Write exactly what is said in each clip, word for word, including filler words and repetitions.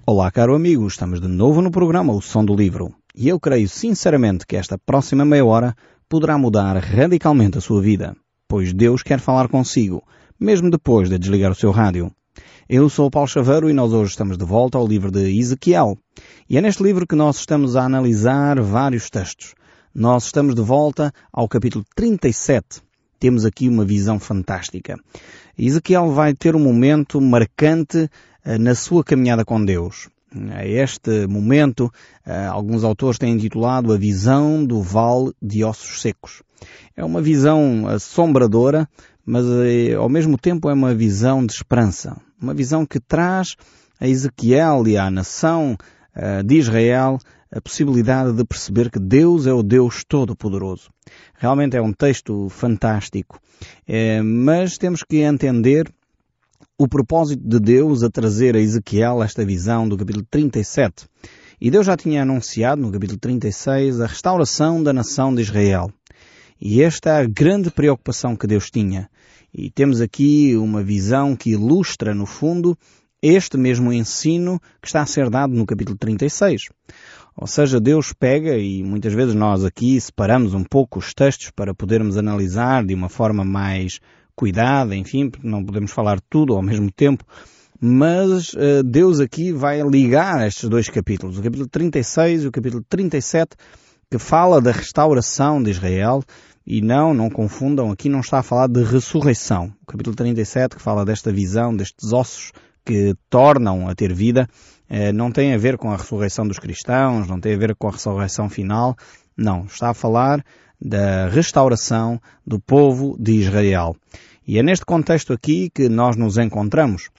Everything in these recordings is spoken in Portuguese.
Olá, caro amigo, estamos de novo no programa O Som do Livro e eu creio sinceramente que esta próxima meia hora poderá mudar radicalmente a sua vida, pois Deus quer falar consigo, mesmo depois de desligar o seu rádio. Eu sou o Paulo Chaveiro e nós hoje estamos de volta ao livro de Ezequiel. E é neste livro que nós estamos a analisar vários textos. Nós estamos de volta ao capítulo trinta e sete. Temos aqui uma visão fantástica. Ezequiel vai ter um momento marcante na sua caminhada com Deus. A este momento, alguns autores têm intitulado A Visão do Vale de Ossos Secos. É uma visão assombradora, mas ao mesmo tempo é uma visão de esperança. Uma visão que traz a Ezequiel e à nação de Israel a possibilidade de perceber que Deus é o Deus Todo-Poderoso. Realmente é um texto fantástico, é, mas temos que entender o propósito de Deus a trazer a Ezequiel esta visão do capítulo trinta e sete. E Deus já tinha anunciado no capítulo trinta e seis a restauração da nação de Israel. E esta é a grande preocupação que Deus tinha. E temos aqui uma visão que ilustra, no fundo, este mesmo ensino que está a ser dado no capítulo trinta e seis. Ou seja, Deus pega, e muitas vezes nós aqui separamos um pouco os textos para podermos analisar de uma forma mais cuidada, enfim, porque não podemos falar tudo ao mesmo tempo, mas uh, Deus aqui vai ligar estes dois capítulos, o capítulo trinta e seis e o capítulo trinta e sete, que fala da restauração de Israel. E não, não confundam, aqui não está a falar de ressurreição. O capítulo trinta e sete, que fala desta visão, destes ossos que tornam a ter vida, eh, não tem a ver com a ressurreição dos cristãos, não tem a ver com a ressurreição final. Não, está a falar da restauração do povo de Israel. E é neste contexto aqui que nós nos encontramos.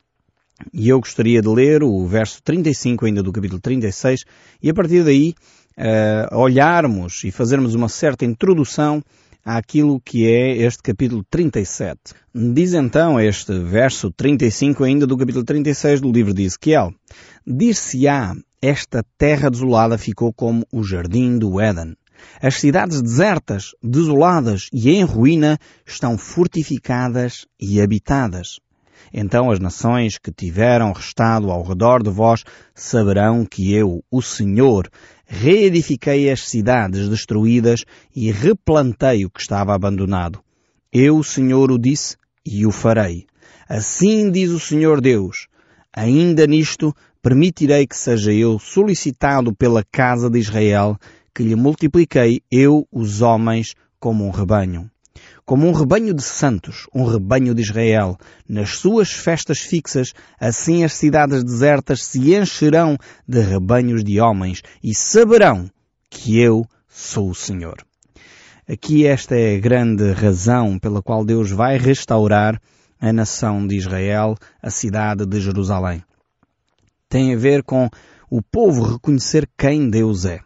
E eu gostaria de ler o verso trinta e cinco ainda do capítulo trinta e seis, e a partir daí uh, olharmos e fazermos uma certa introdução àquilo que é este capítulo trinta e sete. Diz então este verso trinta e cinco ainda do capítulo trinta e seis do livro de Ezequiel: Dir-se-á, esta terra desolada ficou como o jardim do Éden. As cidades desertas, desoladas e em ruína estão fortificadas e habitadas. Então as nações que tiveram restado ao redor de vós saberão que eu, o Senhor, reedifiquei as cidades destruídas e replantei o que estava abandonado. Eu, o Senhor, o disse e o farei. Assim diz o Senhor Deus: ainda nisto permitirei que seja eu solicitado pela casa de Israel, que lhe multipliquei eu, os homens, como um rebanho. Como um rebanho de santos, um rebanho de Israel, nas suas festas fixas, assim as cidades desertas se encherão de rebanhos de homens e saberão que eu sou o Senhor. Aqui esta é a grande razão pela qual Deus vai restaurar a nação de Israel, a cidade de Jerusalém. Tem a ver com o povo reconhecer quem Deus é.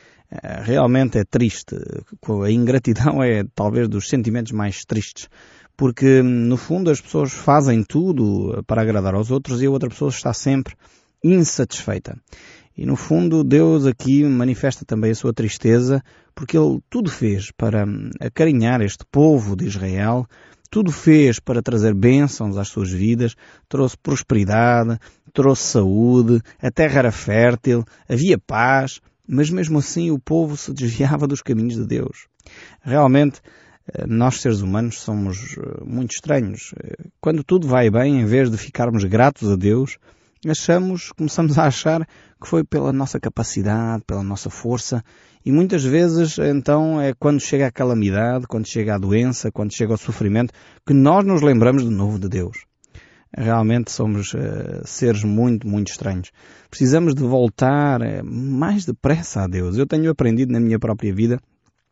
Realmente é triste. A ingratidão é talvez dos sentimentos mais tristes, porque no fundo as pessoas fazem tudo para agradar aos outros e a outra pessoa está sempre insatisfeita. E no fundo Deus aqui manifesta também a sua tristeza, porque Ele tudo fez para acarinhar este povo de Israel, tudo fez para trazer bênçãos às suas vidas, trouxe prosperidade, trouxe saúde, a terra era fértil, havia paz, mas mesmo assim o povo se desviava dos caminhos de Deus. Realmente, nós seres humanos somos muito estranhos. Quando tudo vai bem, em vez de ficarmos gratos a Deus, achamos, começamos a achar que foi pela nossa capacidade, pela nossa força, e muitas vezes, então, é quando chega a calamidade, quando chega a doença, quando chega o sofrimento, que nós nos lembramos de novo de Deus. Realmente somos uh, seres muito, muito estranhos. Precisamos de voltar uh, mais depressa a Deus. Eu tenho aprendido na minha própria vida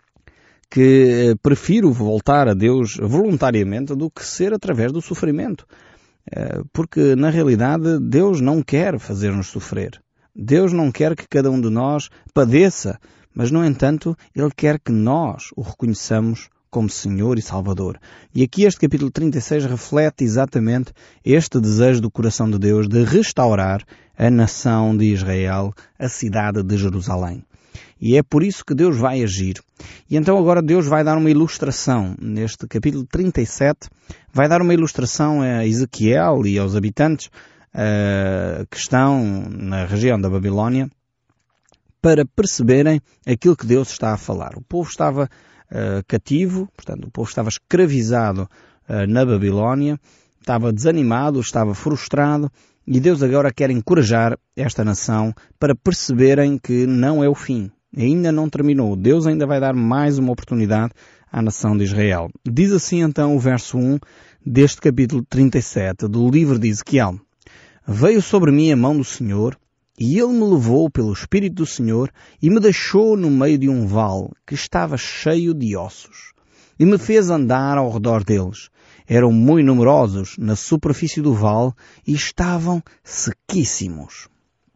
que uh, prefiro voltar a Deus voluntariamente do que ser através do sofrimento. Uh, porque, na realidade, Deus não quer fazer-nos sofrer. Deus não quer que cada um de nós padeça, mas, no entanto, Ele quer que nós o reconheçamos como Senhor e Salvador. E aqui este capítulo trinta e seis reflete exatamente este desejo do coração de Deus de restaurar a nação de Israel, a cidade de Jerusalém. E é por isso que Deus vai agir. E então agora Deus vai dar uma ilustração. Neste capítulo trinta e sete, vai dar uma ilustração a Ezequiel e aos habitantes uh, que estão na região da Babilónia para perceberem aquilo que Deus está a falar. O povo estava uh, cativo, portanto, o povo estava escravizado uh, na Babilónia, estava desanimado, estava frustrado, e Deus agora quer encorajar esta nação para perceberem que não é o fim. Ainda não terminou. Deus ainda vai dar mais uma oportunidade à nação de Israel. Diz assim então o verso um deste capítulo trinta e sete do livro de Ezequiel. Veio sobre mim a mão do Senhor, e ele me levou pelo Espírito do Senhor e me deixou no meio de um vale que estava cheio de ossos, e me fez andar ao redor deles. Eram muito numerosos na superfície do vale e estavam sequíssimos.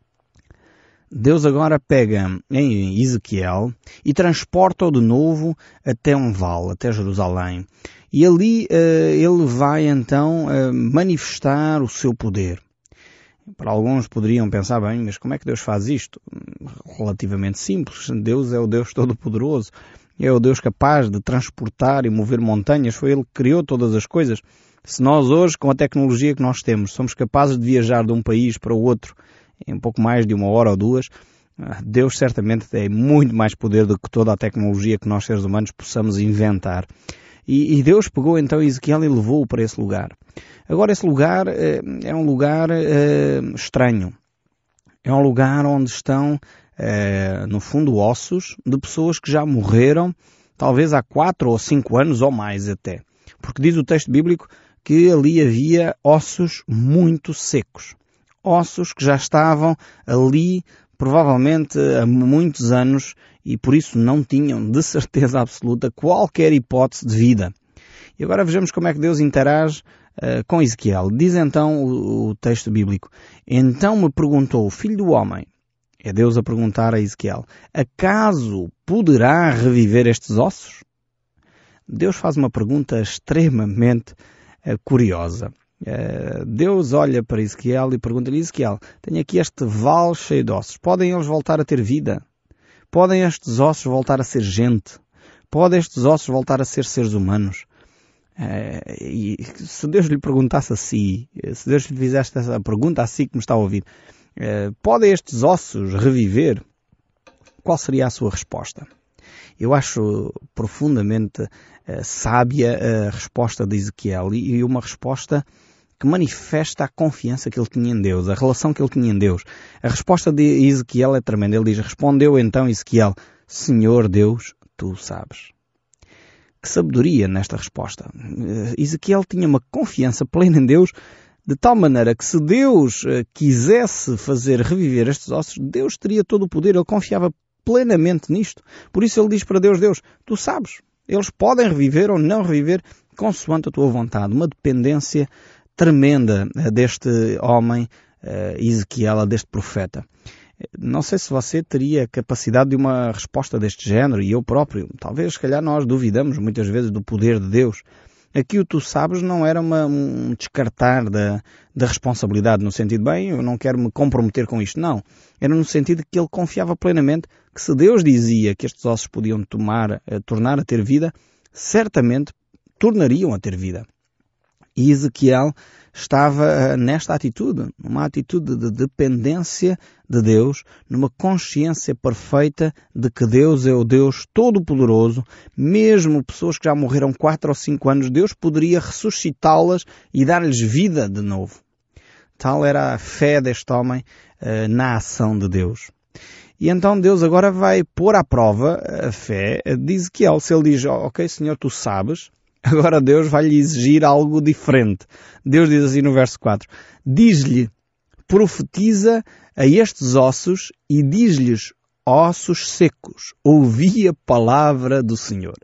Deus agora pega em Ezequiel e transporta-o de novo até um vale, até Jerusalém. E ali uh, ele vai então uh, manifestar o seu poder. Para alguns poderiam pensar, bem, mas como é que Deus faz isto? Relativamente simples. Deus é o Deus Todo-Poderoso. É o Deus capaz de transportar e mover montanhas. Foi Ele que criou todas as coisas. Se nós hoje, com a tecnologia que nós temos, somos capazes de viajar de um país para o outro em um pouco mais de uma hora ou duas, Deus certamente tem muito mais poder do que toda a tecnologia que nós seres humanos possamos inventar. E, e Deus pegou então Ezequiel e levou-o para esse lugar. Agora esse lugar é, é um lugar é, estranho. É um lugar onde estão, é, no fundo, ossos de pessoas que já morreram, talvez há quatro ou cinco anos ou mais até. Porque diz o texto bíblico que ali havia ossos muito secos. Ossos que já estavam ali provavelmente há muitos anos e por isso não tinham de certeza absoluta qualquer hipótese de vida. E agora vejamos como é que Deus interage uh, com Ezequiel. Diz então o, o texto bíblico: Então me perguntou, filho do homem, é Deus a perguntar a Ezequiel, acaso poderá reviver estes ossos? Deus faz uma pergunta extremamente uh, curiosa. Uh, Deus olha para Ezequiel e pergunta-lhe, Ezequiel, tenho aqui este vale cheio de ossos. Podem eles voltar a ter vida? Podem estes ossos voltar a ser gente? Podem estes ossos voltar a ser seres humanos? Uh, e se Deus lhe perguntasse assim, se Deus lhe fizesse essa pergunta assim que me está a ouvir, uh, podem estes ossos reviver? Qual seria a sua resposta? Eu acho profundamente uh, sábia a resposta de Ezequiel e, e uma resposta que manifesta a confiança que ele tinha em Deus, a relação que ele tinha em Deus. A resposta de Ezequiel é tremenda. Ele diz, respondeu então Ezequiel, Senhor Deus, tu sabes. Que sabedoria nesta resposta. Ezequiel tinha uma confiança plena em Deus, de tal maneira que se Deus quisesse fazer reviver estes ossos, Deus teria todo o poder. Ele confiava plenamente nisto. Por isso ele diz para Deus, Deus, tu sabes, eles podem reviver ou não reviver consoante a tua vontade. Uma dependência tremenda deste homem, Ezequiel, deste profeta. Não sei se você teria capacidade de uma resposta deste género, e eu próprio. Talvez, se calhar, nós duvidamos muitas vezes do poder de Deus. Aqui o tu sabes não era uma, um descartar da, da responsabilidade, no sentido, bem, eu não quero me comprometer com isto. Não. Era no sentido que ele confiava plenamente que se Deus dizia que estes ossos podiam tomar, tornar a ter vida, certamente tornariam a ter vida. E Ezequiel estava nesta atitude, numa atitude de dependência de Deus, numa consciência perfeita de que Deus é o Deus Todo-Poderoso. Mesmo pessoas que já morreram quatro ou cinco anos, Deus poderia ressuscitá-las e dar-lhes vida de novo. Tal era a fé deste homem uh, na ação de Deus. E então Deus agora vai pôr à prova a fé de Ezequiel. Se ele diz, ok, Senhor, tu sabes, agora Deus vai-lhe exigir algo diferente. Deus diz assim no verso quatro, diz-lhe, profetiza a estes ossos e diz-lhes, ossos secos, ouvi a palavra do Senhor.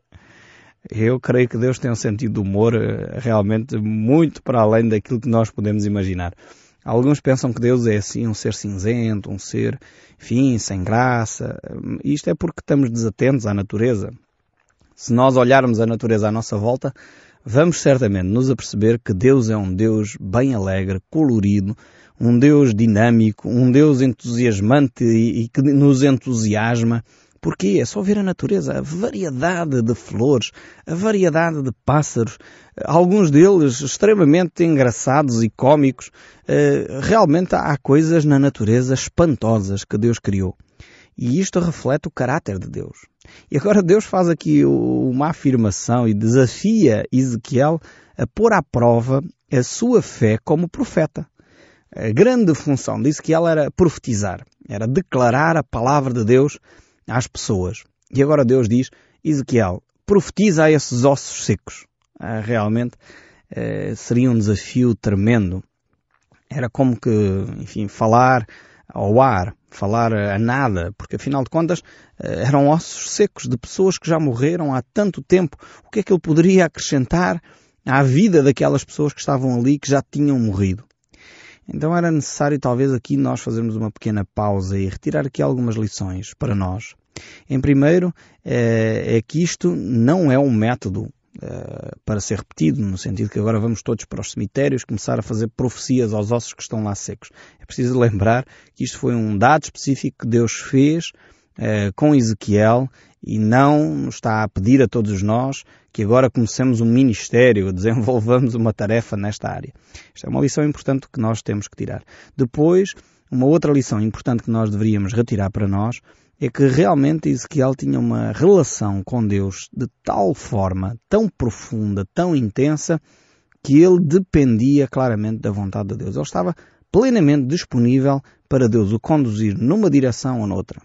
Eu creio que Deus tem um sentido de humor realmente muito para além daquilo que nós podemos imaginar. Alguns pensam que Deus é assim, um ser cinzento, um ser, enfim, sem graça. Isto é porque estamos desatentos à natureza. Se nós olharmos a natureza à nossa volta, vamos certamente nos aperceber que Deus é um Deus bem alegre, colorido, um Deus dinâmico, um Deus entusiasmante e, e que nos entusiasma. Porquê? É só ver a natureza, a variedade de flores, a variedade de pássaros, alguns deles extremamente engraçados e cómicos. Realmente há coisas na natureza espantosas que Deus criou. E isto reflete o caráter de Deus. E agora Deus faz aqui uma afirmação e desafia Ezequiel a pôr à prova a sua fé como profeta. A grande função de Ezequiel era profetizar, era declarar a palavra de Deus às pessoas. E agora Deus diz, Ezequiel, profetiza a esses ossos secos. Ah, realmente eh, seria um desafio tremendo. Era como que, enfim, falar ao ar, falar a nada, porque afinal de contas eram ossos secos de pessoas que já morreram há tanto tempo. O que é que ele poderia acrescentar à vida daquelas pessoas que estavam ali, que já tinham morrido? Então era necessário talvez aqui nós fazermos uma pequena pausa e retirar aqui algumas lições para nós. Em primeiro, é que isto não é um método para ser repetido, no sentido que agora vamos todos para os cemitérios começar a fazer profecias aos ossos que estão lá secos. É preciso lembrar que isto foi um dado específico que Deus fez uh, com Ezequiel e não nos está a pedir a todos nós que agora comecemos um ministério, desenvolvamos uma tarefa nesta área. Isto é uma lição importante que nós temos que tirar. Depois, uma outra lição importante que nós deveríamos retirar para nós é que realmente Ezequiel tinha uma relação com Deus de tal forma, tão profunda, tão intensa, que ele dependia claramente da vontade de Deus. Ele estava plenamente disponível para Deus o conduzir numa direção ou noutra.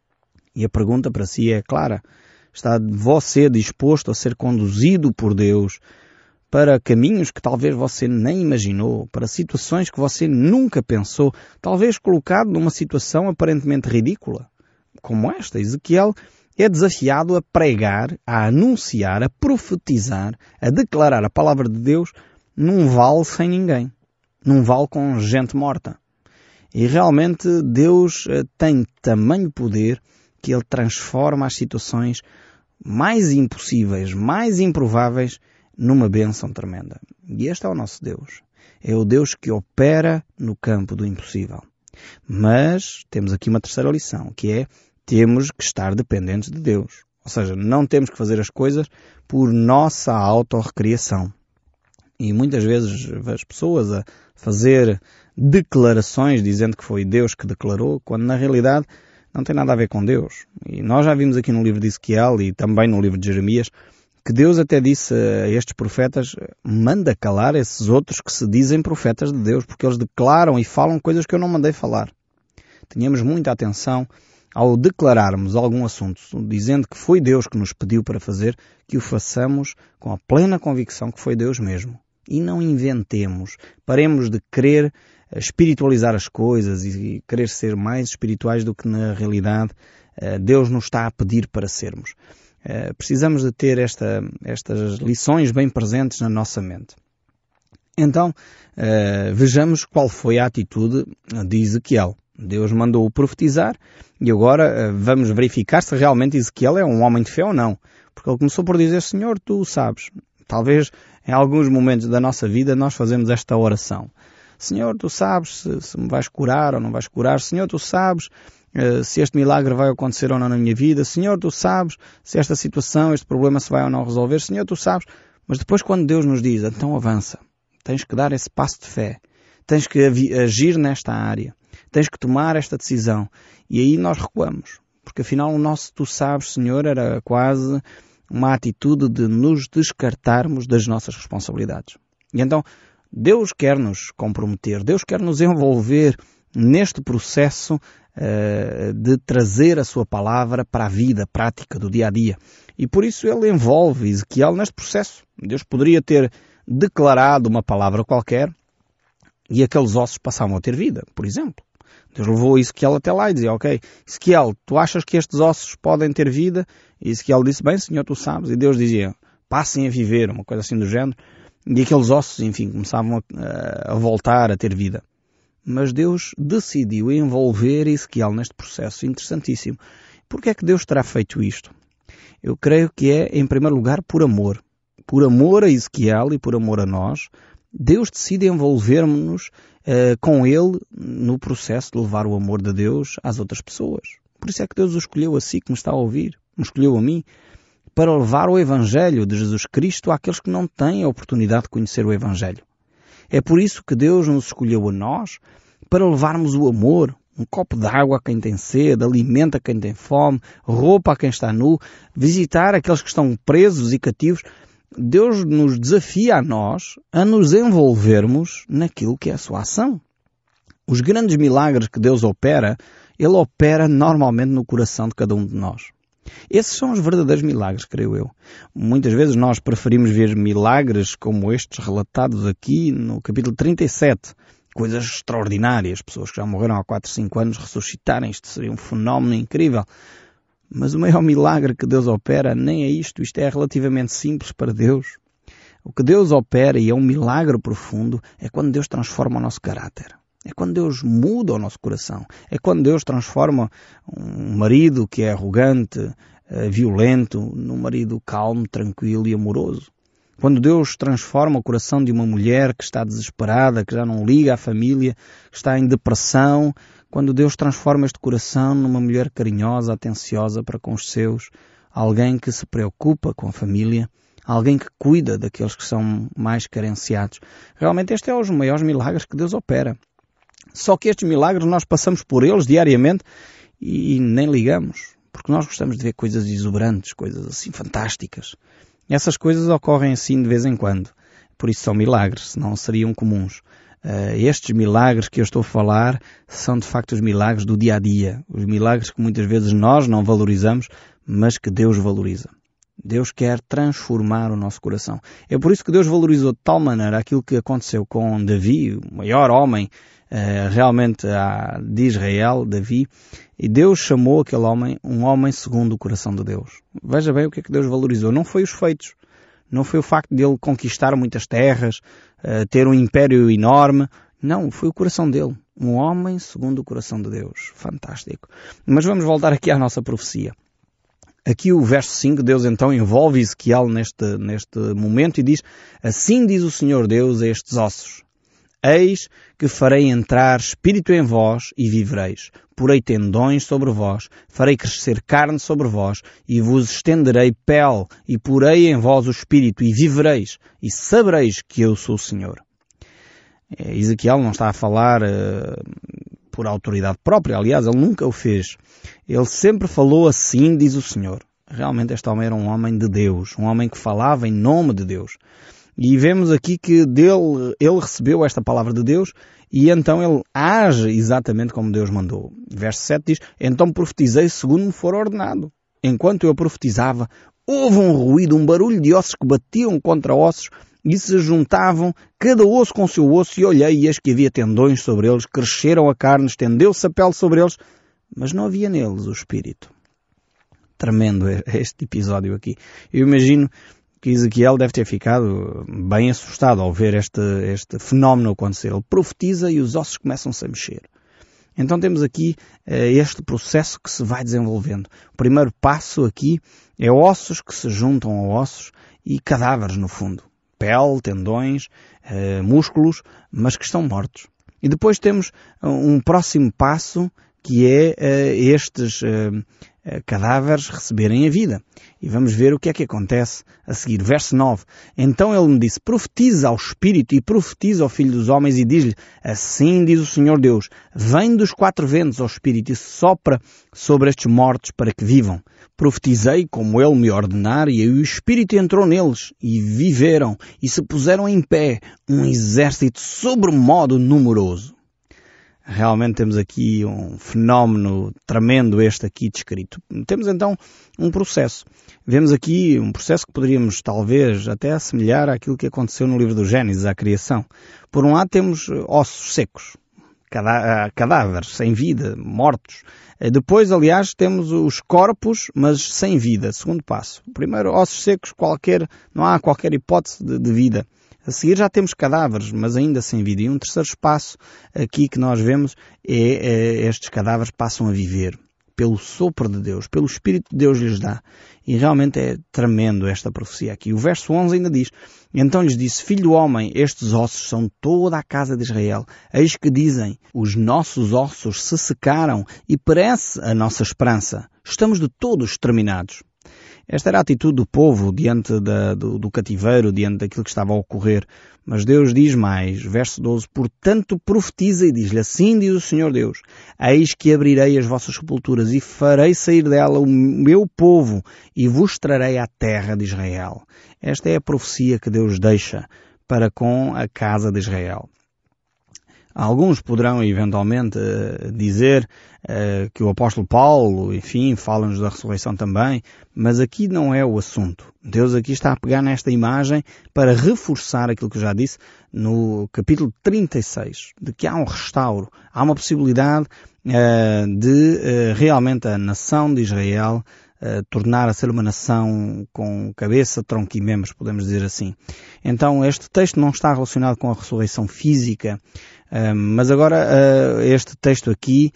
E a pergunta para si é clara. Está você disposto a ser conduzido por Deus para caminhos que talvez você nem imaginou, para situações que você nunca pensou, talvez colocado numa situação aparentemente ridícula? Como esta, Ezequiel é desafiado a pregar, a anunciar, a profetizar, a declarar a palavra de Deus num vale sem ninguém, num vale com gente morta. E realmente Deus tem tamanho poder que Ele transforma as situações mais impossíveis, mais improváveis, numa bênção tremenda. E este é o nosso Deus. É o Deus que opera no campo do impossível. Mas temos aqui uma terceira lição, que é temos que estar dependentes de Deus. Ou seja, não temos que fazer as coisas por nossa autorrecriação. E muitas vezes vejo as pessoas a fazer declarações dizendo que foi Deus que declarou, quando na realidade não tem nada a ver com Deus. E nós já vimos aqui no livro de Ezequiel e também no livro de Jeremias que Deus até disse a estes profetas, manda calar esses outros que se dizem profetas de Deus, porque eles declaram e falam coisas que eu não mandei falar. Tenhamos muita atenção ao declararmos algum assunto, dizendo que foi Deus que nos pediu para fazer, que o façamos com a plena convicção que foi Deus mesmo. E não inventemos. Paremos de querer espiritualizar as coisas e querer ser mais espirituais do que na realidade Deus nos está a pedir para sermos. Precisamos de ter esta, estas lições bem presentes na nossa mente. Então, vejamos qual foi a atitude de Ezequiel. Deus mandou-o profetizar e agora vamos verificar se realmente Ezequiel é um homem de fé ou não. Porque ele começou por dizer, Senhor, tu sabes. Talvez em alguns momentos da nossa vida nós fazemos esta oração. Senhor, tu sabes se, se me vais curar ou não vais curar. Senhor, tu sabes uh, se este milagre vai acontecer ou não na minha vida. Senhor, tu sabes se esta situação, este problema se vai ou não resolver. Senhor, tu sabes. Mas depois quando Deus nos diz, então avança. Tens que dar esse passo de fé. Tens que agir nesta área. Tens que tomar esta decisão. E aí nós recuamos. Porque afinal o nosso tu sabes, Senhor, era quase uma atitude de nos descartarmos das nossas responsabilidades. E então Deus quer nos comprometer, Deus quer nos envolver neste processo uh, de trazer a sua palavra para a vida prática do dia a dia. E por isso ele envolve Ezequiel neste processo. Deus poderia ter declarado uma palavra qualquer e aqueles ossos passavam a ter vida, por exemplo. Deus levou Ezequiel até lá e dizia, ok, Ezequiel, tu achas que estes ossos podem ter vida? E Ezequiel disse, bem, Senhor, tu sabes. E Deus dizia, passem a viver, uma coisa assim do género. E aqueles ossos, enfim, começavam a, a voltar a ter vida. Mas Deus decidiu envolver Ezequiel neste processo interessantíssimo. Porquê é que Deus terá feito isto? Eu creio que é, em primeiro lugar, por amor. Por amor a Ezequiel e por amor a nós, Deus decide envolver-nos uh, com Ele no processo de levar o amor de Deus às outras pessoas. Por isso é que Deus o escolheu a si, que me está a ouvir, me escolheu a mim, para levar o Evangelho de Jesus Cristo àqueles que não têm a oportunidade de conhecer o Evangelho. É por isso que Deus nos escolheu a nós, para levarmos o amor, um copo de água a quem tem sede, alimento a quem tem fome, roupa a quem está nu, visitar aqueles que estão presos e cativos. Deus nos desafia a nós a nos envolvermos naquilo que é a sua ação. Os grandes milagres que Deus opera, Ele opera normalmente no coração de cada um de nós. Esses são os verdadeiros milagres, creio eu. Muitas vezes nós preferimos ver milagres como estes relatados aqui no capítulo trinta e sete. Coisas extraordinárias. Pessoas que já morreram há quatro, cinco anos ressuscitarem. Isto seria um fenómeno incrível. Mas o maior milagre que Deus opera nem é isto. Isto é relativamente simples para Deus. O que Deus opera, e é um milagre profundo, é quando Deus transforma o nosso caráter. É quando Deus muda o nosso coração. É quando Deus transforma um marido que é arrogante, violento, num marido calmo, tranquilo e amoroso. Quando Deus transforma o coração de uma mulher que está desesperada, que já não liga à família, que está em depressão. Quando Deus transforma este coração numa mulher carinhosa, atenciosa para com os seus. Alguém que se preocupa com a família. Alguém que cuida daqueles que são mais carenciados. Realmente este é um dos maiores milagres que Deus opera. Só que estes milagres nós passamos por eles diariamente e nem ligamos, porque nós gostamos de ver coisas exuberantes, coisas assim fantásticas. E essas coisas ocorrem assim de vez em quando, por isso são milagres, senão seriam comuns. Uh, estes milagres que eu estou a falar são de facto os milagres do dia a dia, os milagres que muitas vezes nós não valorizamos, mas que Deus valoriza. Deus quer transformar o nosso coração. É por isso que Deus valorizou de tal maneira aquilo que aconteceu com Davi, o maior homem Uh, realmente uh, de Israel, Davi, e Deus chamou aquele homem um homem segundo o coração de Deus. Veja bem o que é que Deus valorizou. Não foi os feitos, não foi o facto de ele conquistar muitas terras, uh, ter um império enorme, não, foi o coração dele. Um homem segundo o coração de Deus. Fantástico. Mas vamos voltar aqui à nossa profecia. Aqui o verso cinco, Deus então envolve Ezequiel neste, neste momento e diz: assim diz o Senhor Deus a estes ossos: eis que farei entrar espírito em vós e vivereis. Porei tendões sobre vós, farei crescer carne sobre vós e vos estenderei pele e porei em vós o espírito e vivereis e sabereis que eu sou o Senhor. Ezequiel não está a falar uh, por autoridade própria, aliás, ele nunca o fez. Ele sempre falou assim, diz o Senhor. Realmente este homem era um homem de Deus, um homem que falava em nome de Deus. E vemos aqui que dele, ele recebeu esta palavra de Deus e então ele age exatamente como Deus mandou. Verso sete diz: então profetizei segundo me for ordenado. Enquanto eu profetizava, houve um ruído, um barulho de ossos que batiam contra ossos e se juntavam, cada osso com o seu osso, e olhei e eis que havia tendões sobre eles, cresceram a carne, estendeu-se a pele sobre eles, mas não havia neles o espírito. Tremendo este episódio aqui. Eu imagino que Ezequiel deve ter ficado bem assustado ao ver este, este fenómeno acontecer. Ele profetiza e os ossos começam-se a mexer. Então temos aqui uh, este processo que se vai desenvolvendo. O primeiro passo aqui é ossos que se juntam a ossos e cadáveres no fundo. Pele, tendões, uh, músculos, mas que estão mortos. E depois temos uh, um próximo passo que é uh, estes uh, uh, cadáveres receberem a vida. E vamos ver o que é que acontece a seguir. Verso nove. Então ele me disse: profetiza ao Espírito e profetiza ao Filho dos Homens e diz-lhe: assim diz o Senhor Deus, vem dos quatro ventos ao Espírito e sopra sobre estes mortos para que vivam. Profetizei como ele me ordenar e o Espírito entrou neles e viveram e se puseram em pé um exército sobremodo numeroso. Realmente temos aqui um fenómeno tremendo este aqui descrito. Temos então um processo. Vemos aqui um processo que poderíamos talvez até assemelhar àquilo que aconteceu no livro do Gênesis, à criação. Por um lado temos ossos secos, cadá- cadáveres, sem vida, mortos. Depois, aliás, temos os corpos, mas sem vida, segundo passo. Primeiro, ossos secos, qualquer, não há qualquer hipótese de, de vida. A seguir já temos cadáveres, mas ainda sem vida. E um terceiro espaço aqui que nós vemos é, é estes cadáveres passam a viver. pelo sopro de Deus, pelo Espírito de Deus lhes dá. E realmente é tremendo esta profecia aqui. O verso onze ainda diz: então lhes disse, filho do homem, estes ossos são toda a casa de Israel. Eis que dizem, os nossos ossos se secaram e perece a nossa esperança. Estamos de todos exterminados. Esta era a atitude do povo diante da, do, do cativeiro, diante daquilo que estava a ocorrer. Mas Deus diz mais, verso doze, portanto profetiza e diz-lhe, assim diz o Senhor Deus, eis que abrirei as vossas sepulturas e farei sair dela o meu povo e vos trarei à terra de Israel. Esta é a profecia que Deus deixa para com a casa de Israel. Alguns poderão eventualmente uh, dizer uh, que o apóstolo Paulo, enfim, fala-nos da ressurreição também, mas aqui não é o assunto. Deus aqui está a pegar nesta imagem para reforçar aquilo que eu já disse no capítulo trinta e seis, de que há um restauro, há uma possibilidade uh, de uh, realmente a nação de Israel Uh, tornar a ser uma nação com cabeça, tronco e membros, podemos dizer assim. Então este texto não está relacionado com a ressurreição física, uh, mas agora uh, este texto aqui,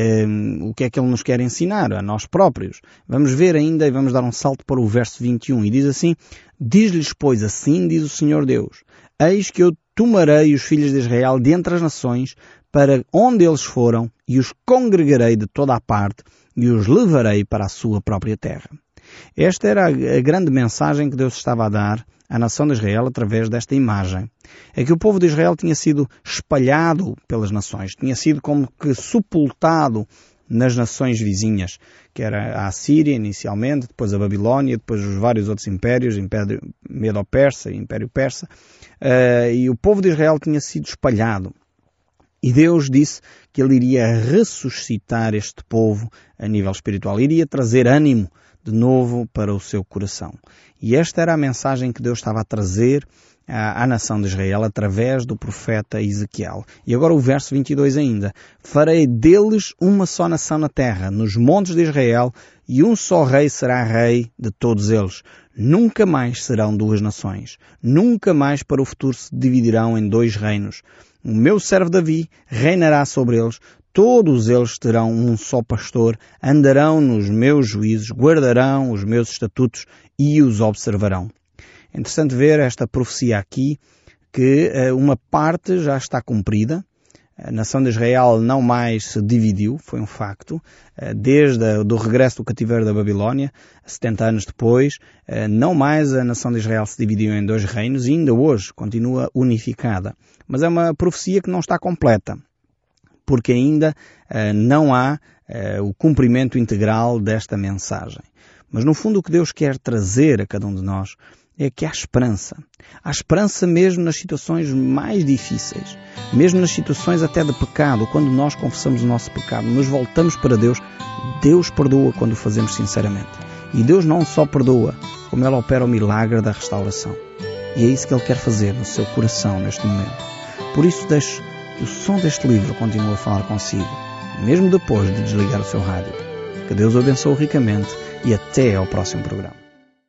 uh, o que é que ele nos quer ensinar? A nós próprios. Vamos ver ainda e vamos dar um salto para o verso vinte e um e diz assim, diz-lhes pois assim diz o Senhor Deus, eis que eu tomarei os filhos de Israel de entre as nações para onde eles foram e os congregarei de toda a parte e os levarei para a sua própria terra. Esta era a grande mensagem que Deus estava a dar à nação de Israel através desta imagem. É que o povo de Israel tinha sido espalhado pelas nações, tinha sido como que sepultado nas nações vizinhas, que era a Assíria inicialmente, depois a Babilónia, depois os vários outros impérios, Império Medo-Persa e Império Persa, uh, e o povo de Israel tinha sido espalhado. E Deus disse que Ele iria ressuscitar este povo a nível espiritual, iria trazer ânimo de novo para o seu coração. E esta era a mensagem que Deus estava a trazer à, à nação de Israel através do profeta Ezequiel. E agora o verso vinte e dois ainda. Farei deles uma só nação na terra, nos montes de Israel, e um só rei será rei de todos eles. Nunca mais serão duas nações. Nunca mais para o futuro se dividirão em dois reinos. O meu servo Davi reinará sobre eles, todos eles terão um só pastor, andarão nos meus juízos, guardarão os meus estatutos e os observarão. É interessante ver esta profecia aqui, que uh, uma parte já está cumprida. A nação de Israel não mais se dividiu, foi um facto. Uh, desde o do regresso do cativeiro da Babilónia, setenta anos depois, uh, não mais a nação de Israel se dividiu em dois reinos e ainda hoje continua unificada. Mas é uma profecia que não está completa, porque ainda uh, não há uh, o cumprimento integral desta mensagem. Mas no fundo o que Deus quer trazer a cada um de nós é que há esperança. Há esperança mesmo nas situações mais difíceis, mesmo nas situações até de pecado, quando nós confessamos o nosso pecado, nos voltamos para Deus, Deus perdoa quando o fazemos sinceramente. E Deus não só perdoa, como Ele opera o milagre da restauração. E é isso que Ele quer fazer no seu coração neste momento. Por isso deixe que o som deste livro continue a falar consigo, mesmo depois de desligar o seu rádio. Que Deus o abençoe ricamente e até ao próximo programa.